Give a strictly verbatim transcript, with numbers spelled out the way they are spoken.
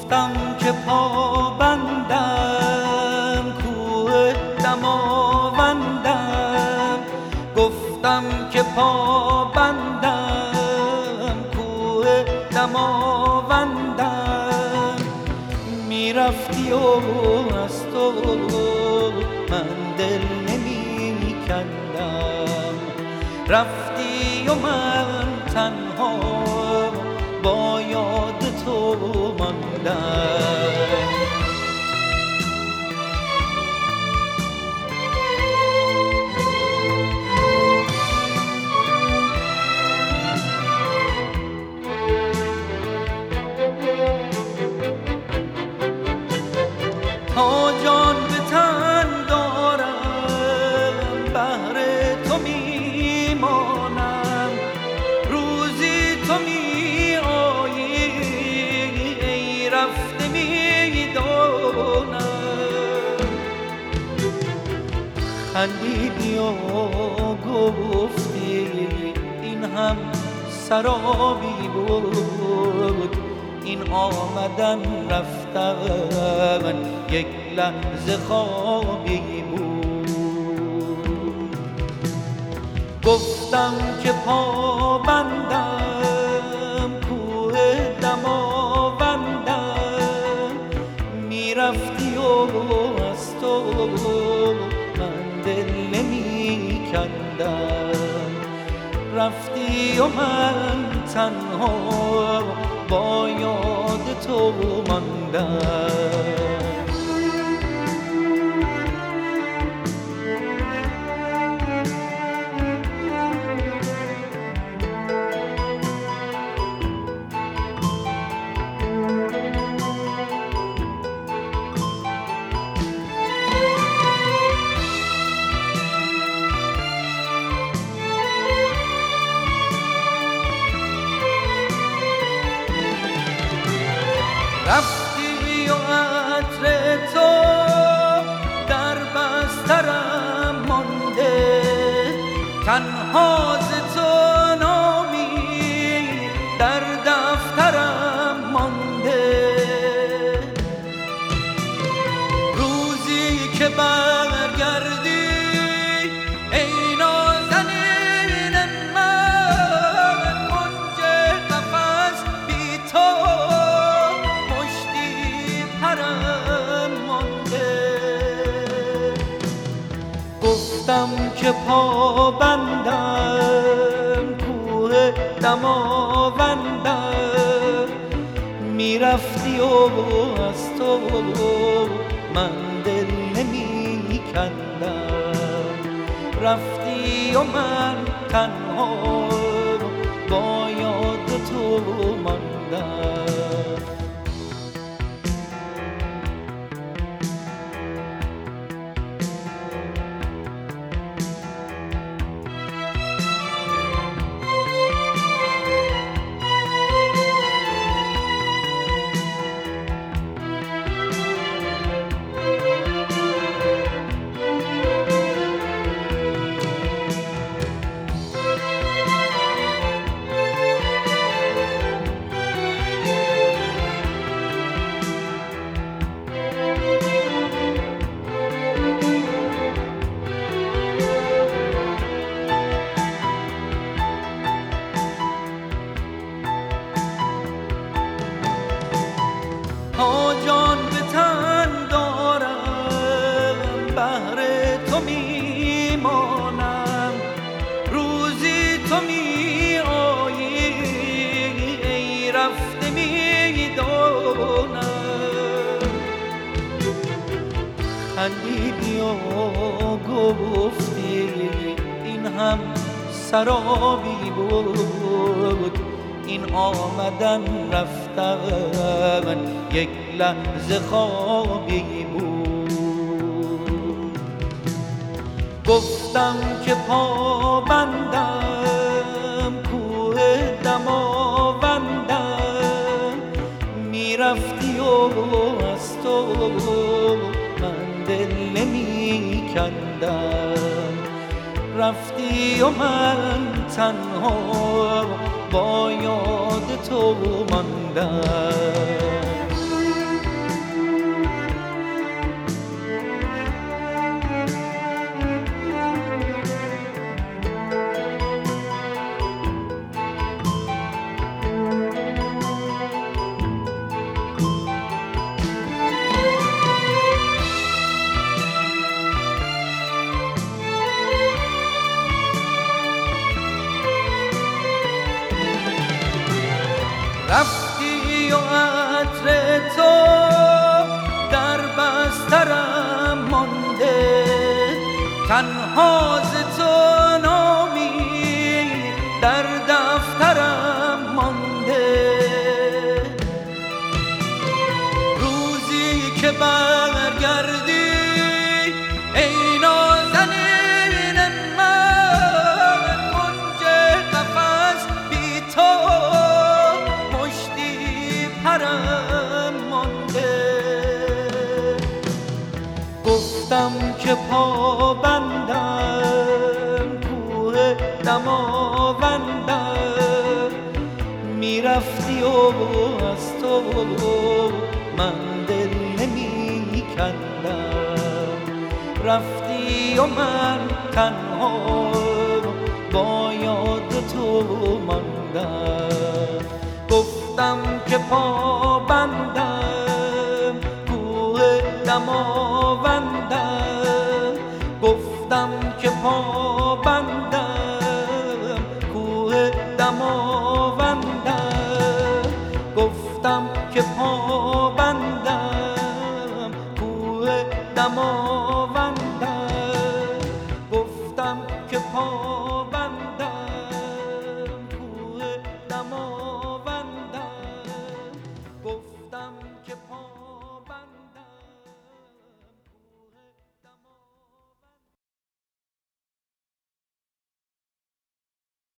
گفتم که پابندم کوه دماوندم، گفتم که پابندم کوه دماوندم، میرفتی و از تو من دل نمی کندم، رفتی و من تنها با یاد تو ماندم. تا جان به تن دارم بهر تو میمانم، روزی تو می آیی ای رفته میدانم، خندیدی و گفتی این هم سرابی بود، این آمدن رفتن یک لحظه خوابی بود. گفتم که پابندم کوه دماوندم، میرفتی و از تو من دل نمی کندم، رفتی و من تنها با یاد تو ماندم. رفتی و عطر تو در بسترم مانده، تنها ز تو نامی در دفترم مانده، روزی که برگردی ای نازنین من، کنج قفس بی تو گفتم که پابندم کوه دماوندم، میرفتی و از تو من دل نمی کندم، رفتی و من تنها با یاد تو ماندم. تا جان به تن دارم بهر تو میمانم، روزی تو می آیی ای رفته میدانم، خندیدی و گفتی این هم سرابی بود، این آمدن رفتن یک لحظه خوابی بود. گفتم که پابندم کوه دماوندم، میرفتی و از تو من دل نمی کندم، رفتی و من تنها با یاد تو ماندم. تنها ز تو نامی در دفترم مانده. روزی که برگردی ای نازنین من، کنج قفس بی تو مشتی پرم مانده. گفتم که پا بندم کوه دماوندم، میرفتی و از تو من دل نمی کندم. رفتی و من تنها با یاد تو ماندم. گفتم که پا بندم کوه دماوندم، گفتم که پا بندم کوه دماوندم، گفتم که پا بندم کوه دماوندم.